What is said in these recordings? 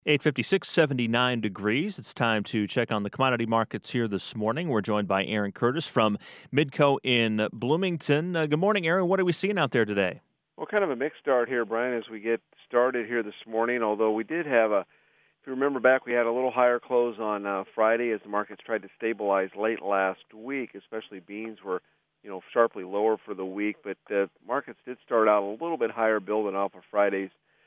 8:56, 79 degrees. It's time to check on the commodity markets here this morning. We're joined by Aaron Curtis from Midco in Bloomington. Good morning, Aaron. What are we seeing out there today? Well, kind of a mixed start here, Brian, as we get started here this morning, although we did have if you remember back, we had a little higher close on Friday as the markets tried to stabilize late last week, especially beans were, sharply lower for the week, but markets did start out a little bit higher, building off of Friday's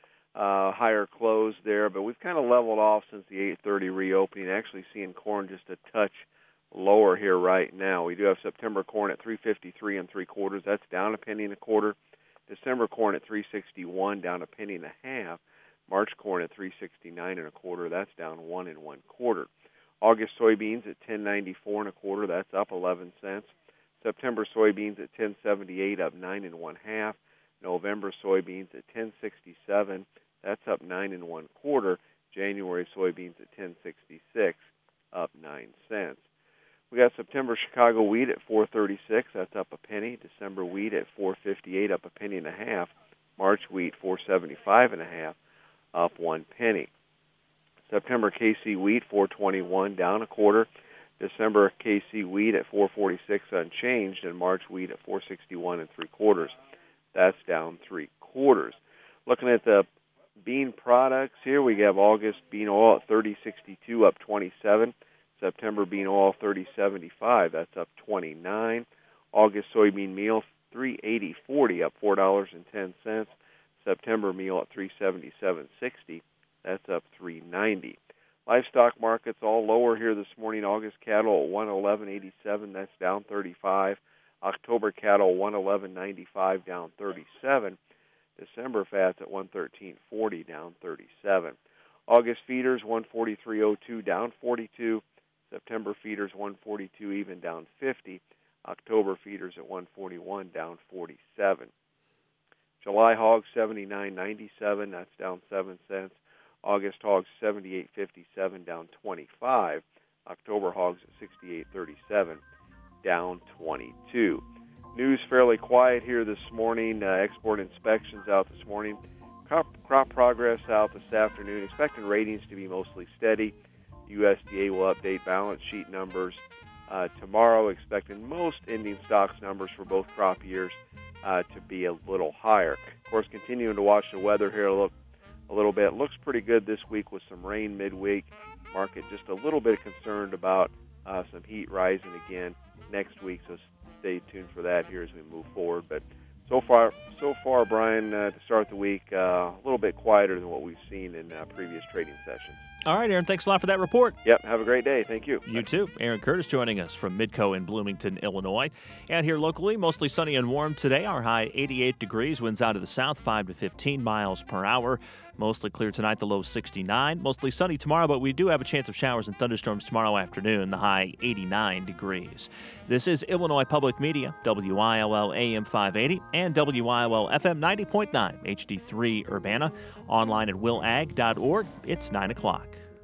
higher close there, but we've kind of leveled off since the 8:30 reopening. Actually seeing corn just a touch lower here right now. We do have September corn at 3.53 3/4. That's down a penny and a quarter. December corn at 3.61, down a penny and a half. March corn at 3.69 1/4. That's down 1 1/4. August soybeans at 10.94 1/4. That's up 11 cents. September soybeans at 10.78, up 9 1/2. November soybeans at 10.67. That's up 9 1/4. January soybeans at 10.66, up 9 cents. We got September Chicago wheat at 4.36. That's up a penny. December wheat at 4.58, up a penny and a half. March wheat 4.75 1/2, up 1 penny. September KC wheat 4.21, down a quarter. December KC wheat at 4.46, unchanged, and March wheat at 4.61 3/4. That's down 3/4. Looking at the bean products here, we have August bean oil at 30.62, up 27. September bean oil 30.75, that's up 29. August soybean meal 3.80.40, up $4.10. September meal at 3.77.60, that's up 3.90. Livestock markets all lower here this morning. August cattle at 111.87, that's down 35. October cattle 111.95, down 37. December fats at 113.40, down 37. August feeders 143.02, down 42. September feeders 142 even, down 50. October feeders at 141, down 47. July hogs 79.97, that's down 7 cents. August hogs 78.57, down 25. October hogs at 68.37, down 22. News fairly quiet here this morning. Export inspections out this morning. Crop progress out this afternoon. Expecting ratings to be mostly steady. USDA will update balance sheet numbers tomorrow. Expecting most ending stocks numbers for both crop years to be a little higher. Of course, continuing to watch the weather here a little bit. Looks pretty good this week with some rain midweek. Market just a little bit concerned about some heat rising again next week, so stay tuned for that here as we move forward. But so far, Brian, to start the week, a little bit quieter than what we've seen in previous trading sessions. All right, Aaron, thanks a lot for that report. Yep, have a great day. Thank you. You too. Aaron Curtis joining us from Midco in Bloomington, Illinois. And here locally, mostly sunny and warm today. Our high 88 degrees, winds out of the south 5 to 15 miles per hour. Mostly clear tonight, the low 69. Mostly sunny tomorrow, but we do have a chance of showers and thunderstorms tomorrow afternoon, the high 89 degrees. This is Illinois Public Media, WILL AM 580 and WILL FM 90.9 HD3 Urbana. Online at willag.org. It's 9 o'clock.